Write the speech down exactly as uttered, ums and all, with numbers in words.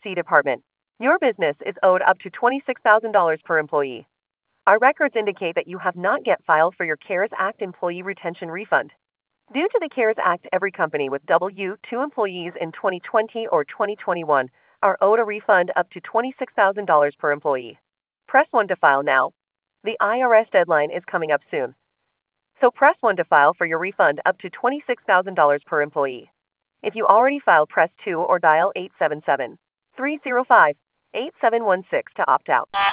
C Department. Your business is owed up to twenty-six thousand dollars per employee. Our records indicate that you have not yet filed for your CARES Act employee retention refund. Due to the CARES Act, every company with W two employees in twenty twenty or twenty twenty-one are owed a refund up to twenty-six thousand dollars per employee. Press one to file now. The I R S deadline is coming up soon. So press one to file for your refund up to twenty-six thousand dollars per employee. If you already filed, press two or dial eight seven seven, three zero five, eight seven one six to opt out.